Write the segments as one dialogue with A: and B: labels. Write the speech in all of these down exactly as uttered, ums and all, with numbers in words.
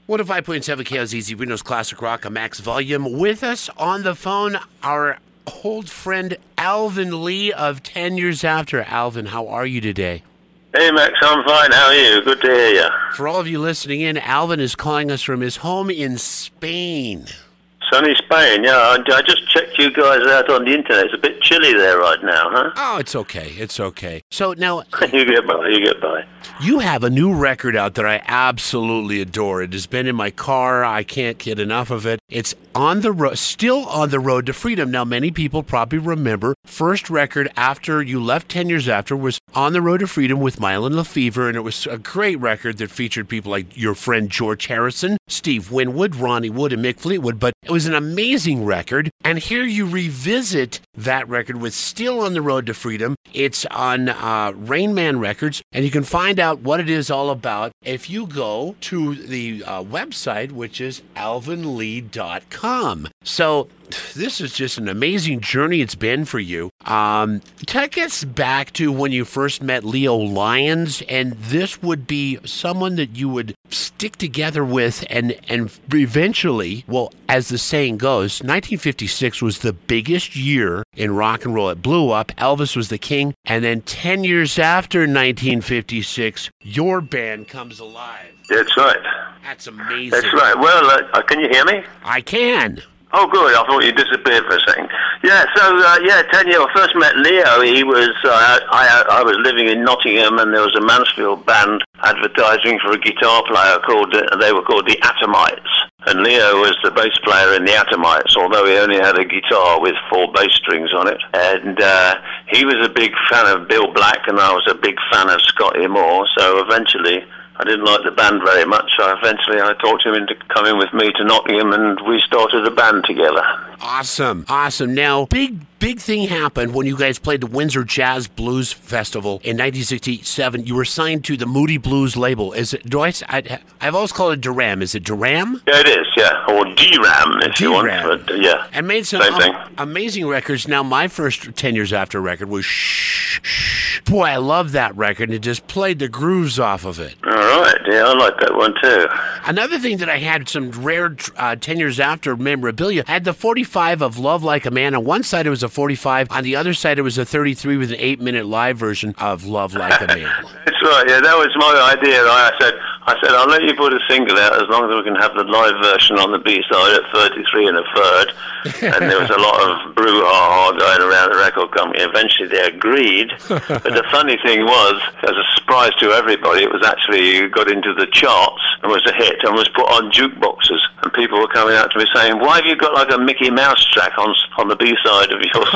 A: one oh five point seven K L Z Z Reno's Classic Rock, a max volume. With us on the phone, our old friend Alvin Lee of ten years After. Alvin, how are you today?
B: Hey, Max, I'm fine. How are you? Good to hear you.
A: For all of you listening in, Alvin is calling us from his home in Spain.
B: Sunny Spain, yeah. I, I just checked you guys out on the internet. It's a bit chilly there right now, huh?
A: Oh, it's okay. It's okay. So now...
B: you get by. You get by.
A: You have a new record out that I absolutely adore. It has been in my car. I can't get enough of it. It's on the ro- still on the road to freedom. Now, many people probably remember first record after you left ten years After was On the Road to Freedom with Mylon LeFevre, and it was a great record that featured people like your friend George Harrison, Steve Winwood, Ronnie Wood, and Mick Fleetwood. But it was an amazing record, and here you revisit that record with Still on the Road to Freedom. It's on uh, Rain Man Records, and you can find out what it is all about if you go to the uh, website, which is alvin lee dot com. So this is just an amazing journey it's been for you. Um, take us back to when you first met Leo Lyons, and this would be someone that you would stick together with, and, and eventually, well, as the saying goes, nineteen fifty-six was the biggest year in rock and roll. It blew up. Elvis was the king, and then ten years after nineteen fifty-six, your band comes alive.
B: That's right.
A: That's amazing.
B: That's right. Well, uh, can you hear me?
A: I can.
B: Oh, good. I thought you disappeared for a second. Yeah, so, uh, yeah, ten years, I first met Leo. He was, uh, I, I was living in Nottingham, and there was a Mansfield band advertising for a guitar player called, uh, they were called the Atomites. And Leo was the bass player in the Atomites, although he only had a guitar with four bass strings on it. And uh, he was a big fan of Bill Black, and I was a big fan of Scotty Moore, so eventually... I didn't like the band very much, so eventually I talked him into coming with me to Nottingham, and we started a band together.
A: Awesome, awesome. Now, big, big thing happened when you guys played the Windsor Jazz Blues Festival in nineteen sixty-seven. You were signed to the Moody Blues label. Is it? Do I? I I've always called it Duram. Is it Duram?
B: Yeah, it is. Yeah, or D-Ram if
A: D-Ram.
B: you want. But, uh, yeah,
A: and made some
B: same thing.
A: Um, amazing records. Now, my first ten years After record was Shh, Shh. Boy, I love that record, and it just played the grooves off of it.
B: All right. Yeah, I like that one too.
A: Another thing that I had some rare uh, ten years After memorabilia, I had the forty-five of Love Like a Man. On one side it was a forty-five, on the other side it was a thirty-three with an eight minute live version of Love Like a Man.
B: That's right, yeah, that was my idea. I said, I said, I'll let you put a single out as long as we can have the live version on the B-side at thirty-three and a third. And there was a lot of brouhaha going around the record company. Eventually they agreed. But the funny thing was, as a surprise to everybody, it was actually got into the charts and was a hit and was put on jukeboxes. And people were coming out to me saying, why have you got like a Mickey Mouse track on on the B-side of your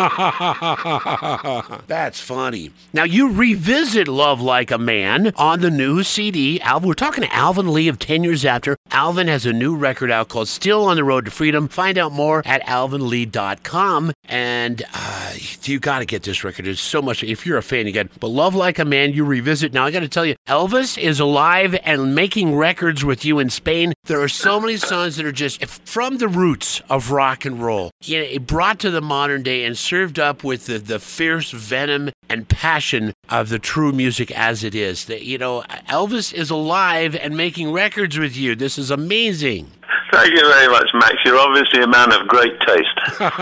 B: single?
A: That's funny. Now, you revisit Love Like a Man on the new C D. Alvin, we're talking to Alvin Lee of ten years After. Alvin has a new record out called Still on the Road to Freedom. Find out more at alvin lee dot com. And uh, you got to get this record. There's so much. If you're a fan, you get it. But Love Like a Man, you revisit. Now, I got to tell you, Elvis is alive and making records with you in Spain. There are so many songs that are just from the roots of rock and roll, you know, it brought to the modern day and served up with the, the fierce venom and passion of the true music as it is. That, you know, Elvis is alive and making records with you. This is amazing.
B: Thank you very much, Max. You're obviously a man of great taste.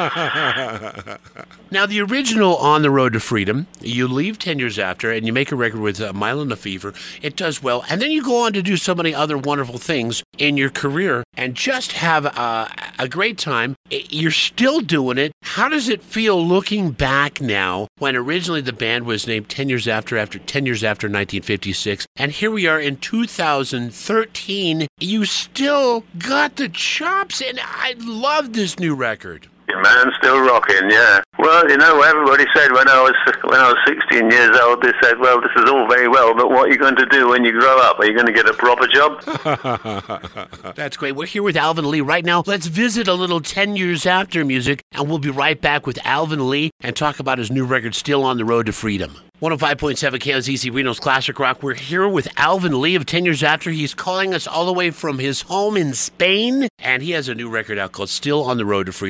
A: Now, the original On the Road to Freedom, you leave ten years After, and you make a record with uh, Mylon LeFevre. It does well. And then you go on to do so many other wonderful things in your career and just have uh, a great time. You're still doing it. How does it feel looking back now when originally the band was named ten years After, after ten years after nineteen fifty-six, and here we are in two thousand thirteen. You still got the chops, and I love this new record.
B: Your man's still rocking, yeah. Well, you know what everybody said when I was when I was sixteen years old. They said, "Well, this is all very well, but what are you going to do when you grow up? Are you going to get a proper job?"
A: That's great. We're here with Alvin Lee right now. Let's visit a little ten years After music, and we'll be right back with Alvin Lee and talk about his new record, Still on the Road to Freedom. one oh five point seven K L Z Z Reno's Classic Rock. We're here with Alvin Lee of ten years After. He's calling us all the way from his home in Spain, and he has a new record out called Still on the Road to Freedom. It's, uh,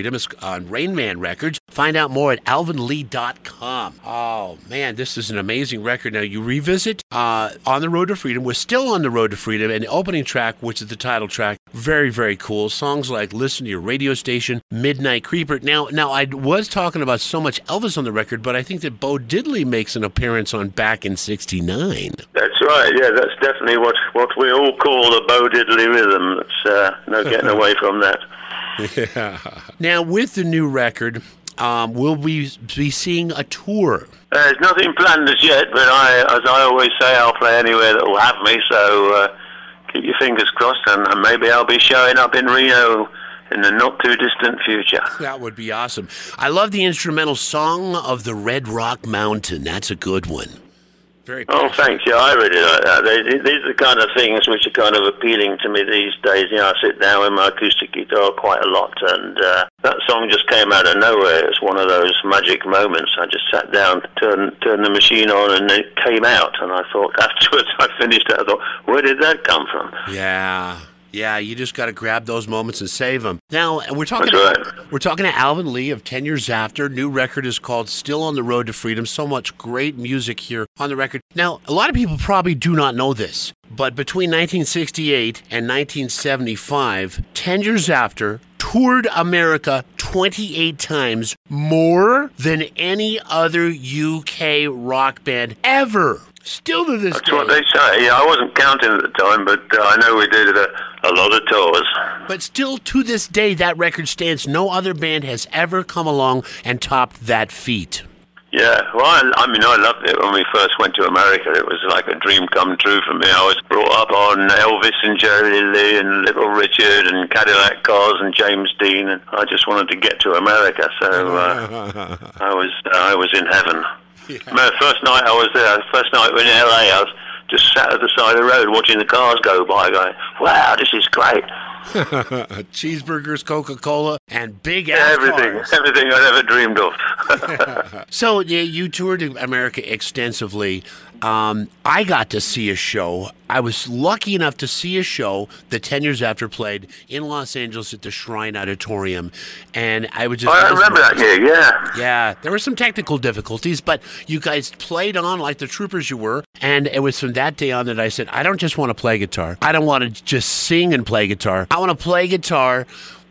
A: on Rain Man Records. Find out more at alvin lee dot com. Oh, man, this is an amazing record. Now, you revisit uh, On the Road to Freedom. We're still on the road to freedom, and the opening track, which is the title track, very, very cool. Songs like Listen to Your Radio Station, Midnight Creeper. Now, now I was talking about so much Elvis on the record, but I think that Bo Diddley makes an appearance on Back in sixty-nine.
B: That's right, yeah, that's definitely what, what we all call the Bo Diddley rhythm. That's uh, no getting away from that.
A: Yeah. Now, with the new record, um, we'll be, be seeing a tour.
B: Uh, there's nothing planned as yet, but I, as I always say, I'll play anywhere that will have me, so uh, keep your fingers crossed, and, and maybe I'll be showing up in Reno in the not-too-distant future.
A: That would be awesome. I love the instrumental Song of the Red Rock Mountain. That's a good one. Very
B: oh, thanks. Yeah, I really like that. They, these are the kind of things which are kind of appealing to me these days. You know, I sit down with my acoustic guitar quite a lot, and uh, that song just came out of nowhere. It's one of those magic moments. I just sat down, turned, turned the machine on, and it came out. And I thought, afterwards I finished it, I thought, where did that come from?
A: Yeah. Yeah, you just got to grab those moments and save them. Now, we're talking
B: That's
A: to,
B: right.
A: we're talking to Alvin Lee of ten years After. New record is called Still on the Road to Freedom. So much great music here on the record. Now, a lot of people probably do not know this, but between nineteen sixty-eight and nineteen seventy-five, ten years After toured America twenty-eight times, more than any other U K rock band ever. Still to this
B: That's
A: day.
B: what they say. Yeah, I wasn't counting at the time, but uh, I know we did a, a lot of tours.
A: But still to this day, that record stands. No other band has ever come along and topped that feat.
B: Yeah, well, I, I mean, I loved it when we first went to America. It was like a dream come true for me. I was brought up on Elvis and Jerry Lee and Little Richard and Cadillac Cars and James Dean, and I just wanted to get to America, so uh, I was uh, I was in heaven. Yeah. The first night I was there, the first night we were in L A, I was just sat at the side of the road watching the cars go by, going, wow, this is great.
A: Cheeseburgers, Coca-Cola, and big
B: ass
A: everything,
B: cars. Everything I'd ever dreamed of.
A: So yeah, you toured America extensively. Um, I got to see a show. I was lucky enough to see a show that ten years After played in Los Angeles at the Shrine Auditorium, and I was just.
B: Oh, I remember that year. Yeah.
A: Yeah, there were some technical difficulties, but you guys played on like the troopers you were, and it was from that day on that I said, I don't just want to play guitar. I don't want to just sing and play guitar. I want to play guitar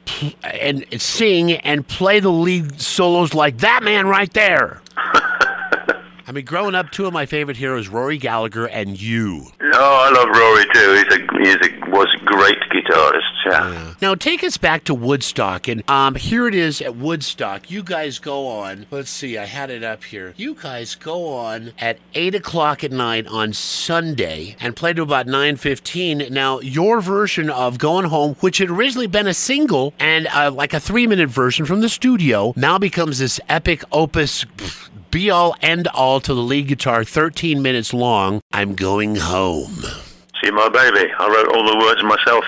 A: and sing and play the lead solos like that man right there. I mean, growing up, two of my favorite heroes, Rory Gallagher and you.
B: Oh, I love Rory too. He's a, he's a was a great guitarist. Yeah.
A: Yeah. Now, take us back to Woodstock, and um, here it is at Woodstock. You guys go on. Let's see, I had it up here. You guys go on at eight o'clock at night on Sunday and play to about nine fifteen. Now, your version of Going Home, which had originally been a single and uh, like a three-minute version from the studio, now becomes this epic opus. Pff, be-all, end-all to the lead guitar, thirteen minutes long. I'm Going Home.
B: See, my baby. I wrote all the words myself,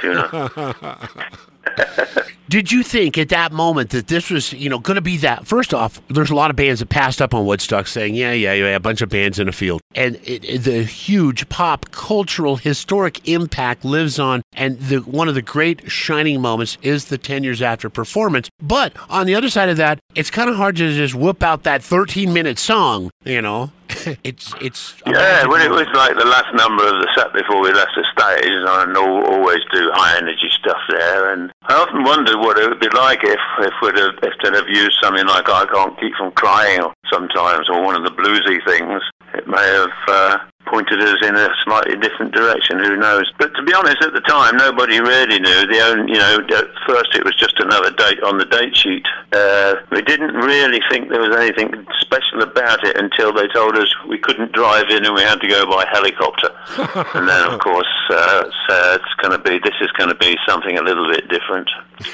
B: you know.
A: Did you think at that moment that this was, you know, going to be that? First off, there's a lot of bands that passed up on Woodstock saying, yeah, yeah, yeah, a bunch of bands in a field. And it, it, the huge pop, cultural, historic impact lives on. And the one of the great shining moments is the ten years After performance. But on the other side of that, it's kind of hard to just whip out that thirteen-minute song, you know. it's it's
B: yeah, well, it was like the last number of the set before we left the stage, and I always do high energy stuff there. And I often wondered what it would be like if if we'd have if they'd have used something like I Can't Keep From Crying, or sometimes, or one of the bluesy things. It may have uh, pointed us in a slightly different direction. Who knows? But to be honest, at the time, nobody really knew. The only, you know, at first it was just another date on the date sheet. Uh, we didn't really think there was anything special about it until they told us we couldn't drive in and we had to go by helicopter. And then, of course, uh, it's, uh, it's going to be. This is going to be something a little bit different.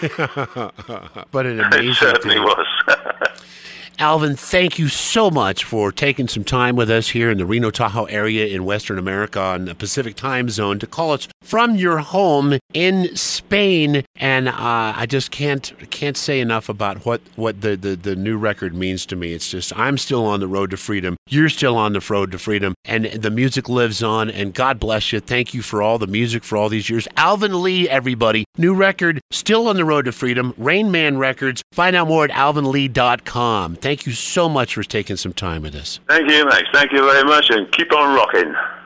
A: But an amazing
B: it certainly
A: thing.
B: was.
A: Alvin, thank you so much for taking some time with us here in the Reno Tahoe area in Western America on the Pacific time zone to call us from your home in Spain. And uh, I just can't can't say enough about what, what the, the, the new record means to me. It's just, I'm still on the road to freedom. You're still on the road to freedom. And the music lives on. And God bless you. Thank you for all the music for all these years. Alvin Lee, everybody. New record, still on the road to freedom, Rain Man Records. Find out more at alvin lee dot com. Thank you so much for taking some time with us.
B: Thank you, Max. Thank you very much, and keep on rocking.